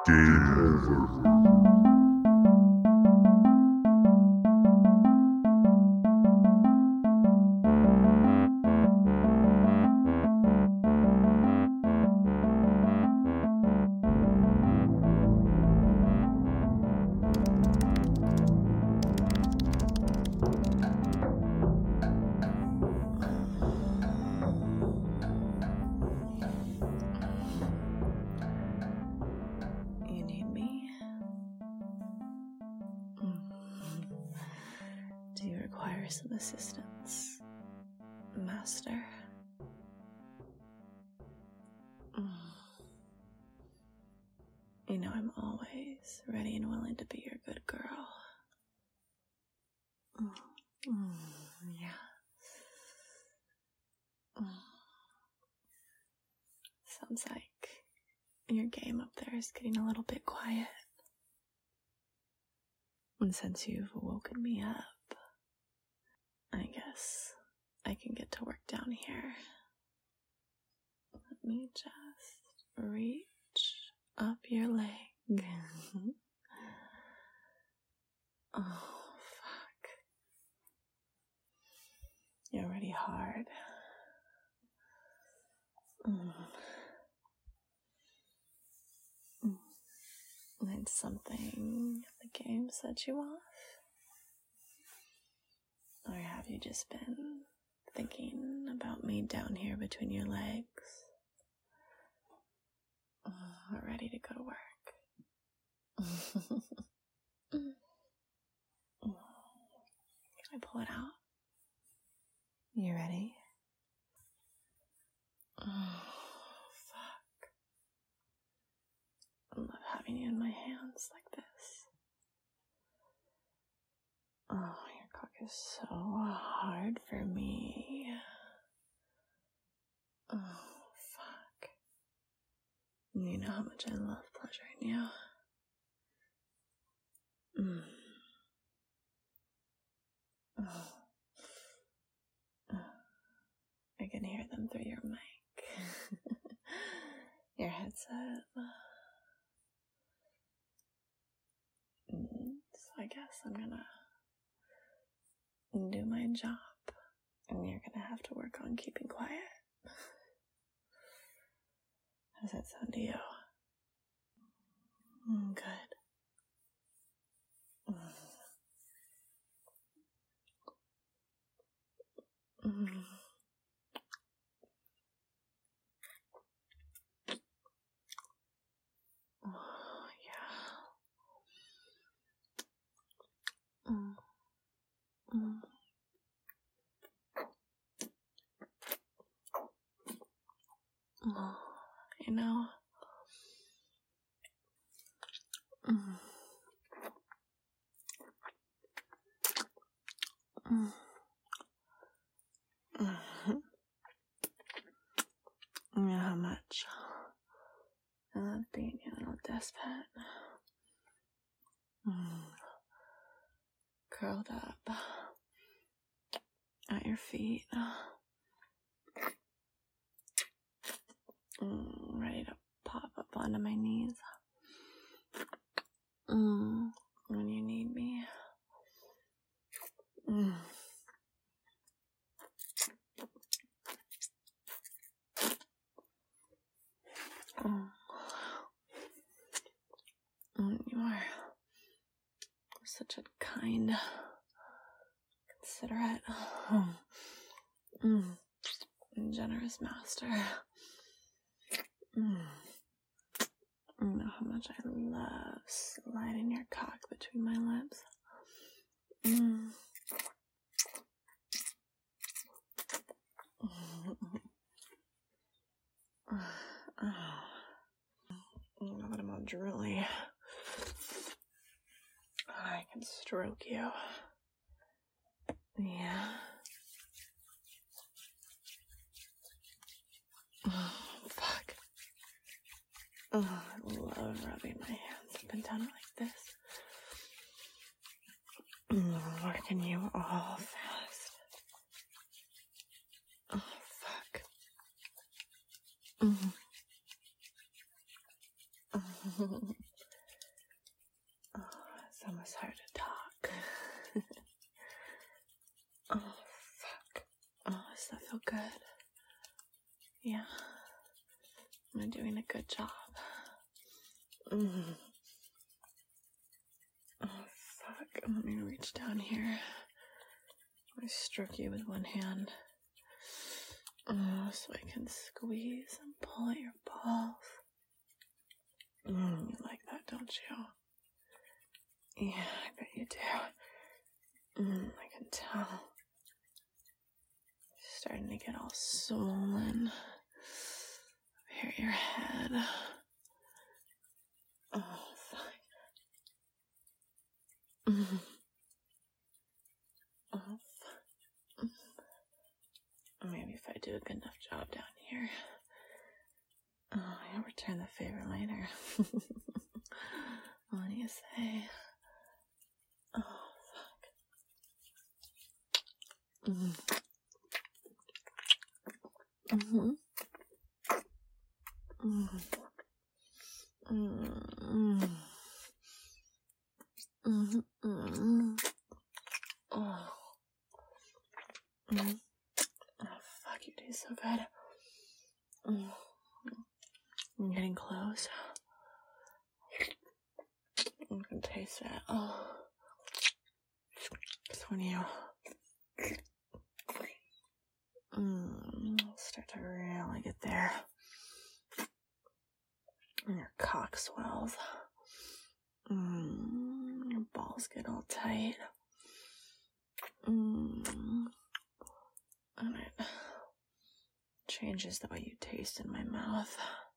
Game over. You need me? Do you require some assistance, Master? You know I'm always ready and willing to be your good girl. Yeah. Sounds like your game up there is getting a little bit quiet. And since you've woken me up, I guess I can get to work down here. Let me just reach up your leg. Oh, fuck. You're already hard. Did something the game set you off? Or have you just been thinking about me down here between your legs? Ready to go to work? Can I pull it out? You ready? Oh, fuck. I love having you in my hands like this. Oh, your cock is so hard for me. Oh, fuck. You know how much I love pleasuring you. I can hear them through your mic. Your headset. So I guess I'm gonna do my job, and you're gonna have to work on keeping quiet. How does that sound to you? Good. Oh, yeah. Oh, you know. You know how much I love being your little desk pet. Curled up at your feet. Ready to pop up onto my knees. When you need me. You are such a kind, considerate, and generous master. You know how much I love sliding your cock between my lips. Now that I'm all drooly, I can stroke you. Yeah. Oh, fuck. Oh, I love rubbing my hands up and down like this. Working you all fast. Oh, fuck. Yeah, I'm doing a good job. Oh, fuck. Let me reach down here. I stroke you with one hand. So I can squeeze and pull at your balls. You like that, don't you? Yeah, I bet you do. I can tell. You're starting to get all swollen. Up here, your head. Oh, fuck. Oh, fuck. Maybe if I do a good enough job down here. Oh, I'll return the favor later. What do you say? Oh, fuck. Oh, fuck, you taste so good. I'm getting close. I can taste it. Oh. It's when you start to really get there. And your cock swells. Your balls get all tight. And it changes the way you taste in my mouth.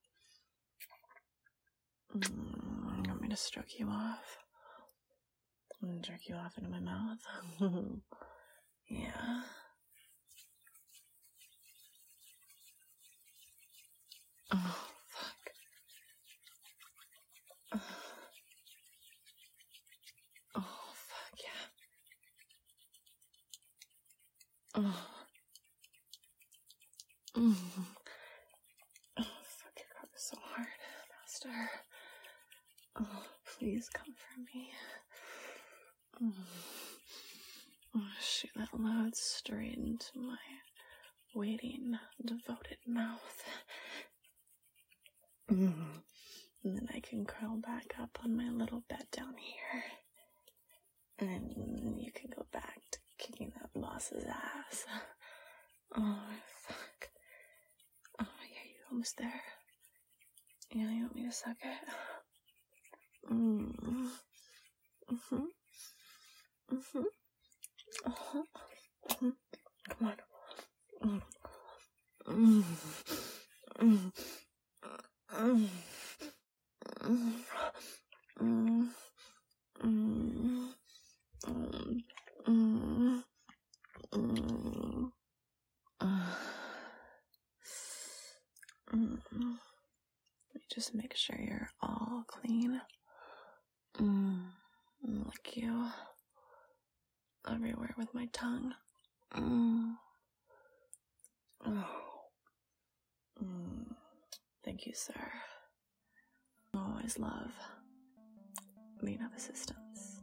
You want me to stroke you off? And jerk you off into my mouth? Yeah. Oh, fuck. Oh, fuck, yeah. Oh. Oh, fuck, your cock is so hard, master. Oh, please come for me. Shoot that load straight into my waiting, devoted mouth. And then I can curl back up on my little bed down here. And you can go back to kicking that boss's ass. Oh, fuck. Oh, yeah, you're almost there. Yeah, you want me to suck it? Come on. Let me just make sure you're all clean. Lick you everywhere with my tongue. Thank you, sir. Always love being of assistance.